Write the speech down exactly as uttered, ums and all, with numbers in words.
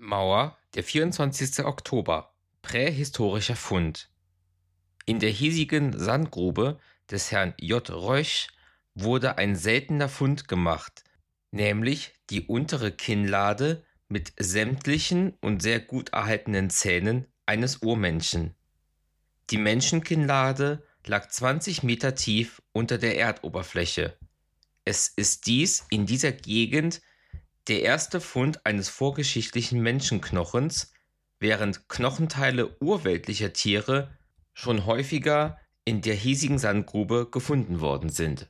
Mauer, der vierundzwanzigste Oktober. Prähistorischer Fund. In der hiesigen Sandgrube des Herrn J. Rösch wurde ein seltener Fund gemacht, nämlich die untere Kinnlade mit sämtlichen und sehr gut erhaltenen Zähnen eines Urmenschen. Die Menschenkinnlade lag zwanzig Meter tief unter der Erdoberfläche. Es ist dies in dieser Gegend der erste Fund eines vorgeschichtlichen Menschenknochens, während Knochenteile urweltlicher Tiere schon häufiger in der hiesigen Sandgrube gefunden worden sind.